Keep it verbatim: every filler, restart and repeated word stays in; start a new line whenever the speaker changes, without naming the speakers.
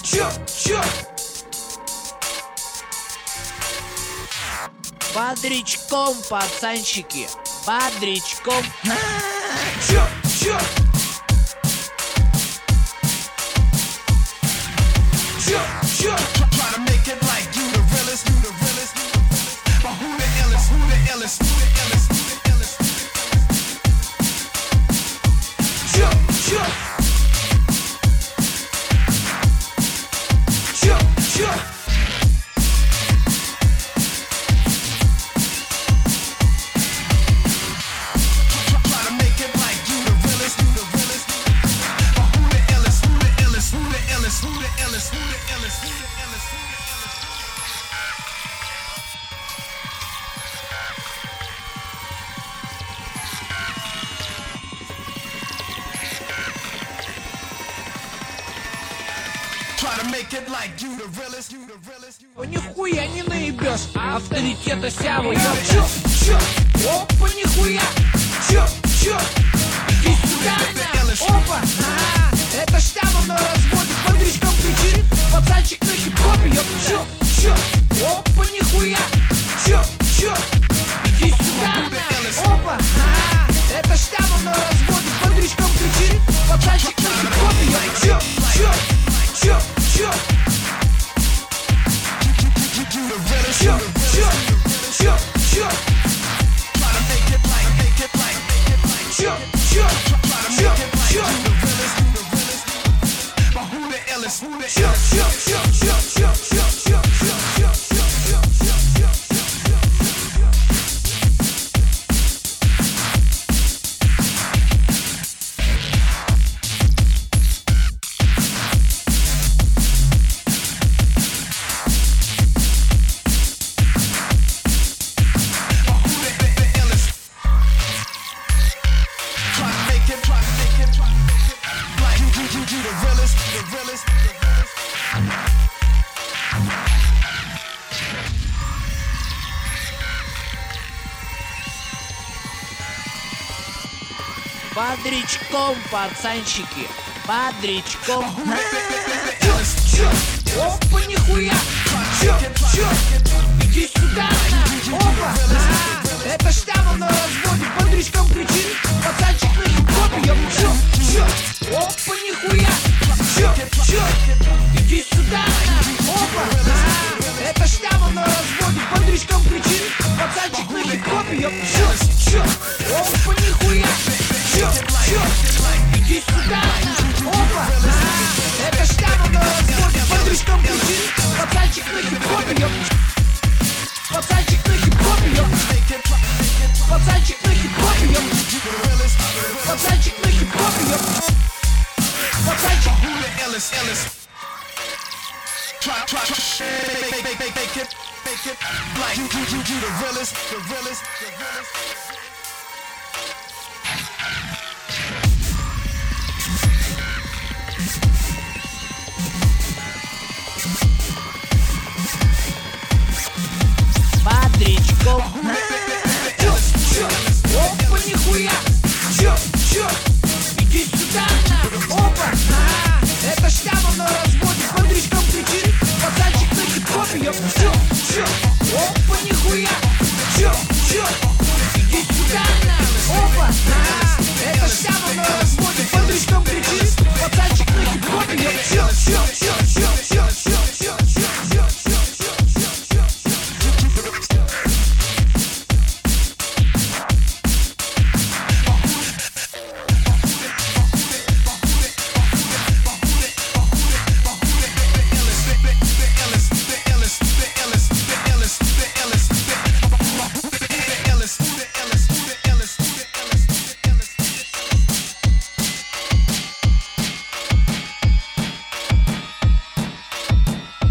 чё, чё?
Бодрячком, пацанчики, бодрячком.
Чё, чё? Чё, чё?
Try to make it like you the realest, you the realest, but who the illest, who the illest, who the illest, who the illest?
Чё, чё? Чё, чё?
Try to make it like you the realest, you the realest, but who the illest, who the illest, who the illest, who the illest, who the illest, who the illest, who the illest? Try to make it like you the realest, you the realest, you the
О, нихуя не наебешь, авторитета сявы.
Чё, чё?
Опа, нихуя,
Чё, чё?
иди сюда, на. Опа, а, это штамм на разводе, бодрячком кричит, пацанчик на хип-хопе, ёп.
Чё, чё?
Опа, нихуя,
Чё, чё?
иди сюда, на. Опа, а, это штамм на разводе, бодрячком кричит, пацанчик на хип-хопе, ёп.
Чё, чё? Чё, чё?
you the realest,
Чё,
you the
чё?
realest.
Чё, чё?
Try to make it like, make it like, make it like.
Чё, чё?
Try to
Чё,
make it like
чё?
you the realest, you the realest, but who the illest, who the
Чё,
illest?
чё, чё, чё, чё, чё, чё, чё, чё, чё, чё, чё, чё, чё, чё.
Try to make it, try to make it, try to make it like you, you, you, you the realest, the realest, the realest.
Бодрячком, пацанчики, бодрячком.
Чё, чё?
Опа, нихуя,
Чё, чё?
иди сюда, на. Опа, а, это штамм на разводе, бодрячком кричит, пацанчик на хип-хопе, ёп.
Чё, чё?
Опа, нихуя,
Чё, чё?
иди сюда, на. Опа, а, это штамм на разводе, бодрячком кричит, пацанчик на хип-хопе, ёп.
Чё, чё?
Опа, нихуя,
Чё, чё?
иди сюда, на. Опа, а, это штамм на разводе, бодрячком кричит, пацанчик на хип-хопе, ёп. Пацанчик на хип-хопе, ёп. Пацанчик на хип-хопе, ёп. Пацанчик на хип-хопе, ёп. Пацанчик.
Who the illest, illest? Try, try, try, make, make, make, make, make it, make it like you, you, you, you the realest, the realest, the realest.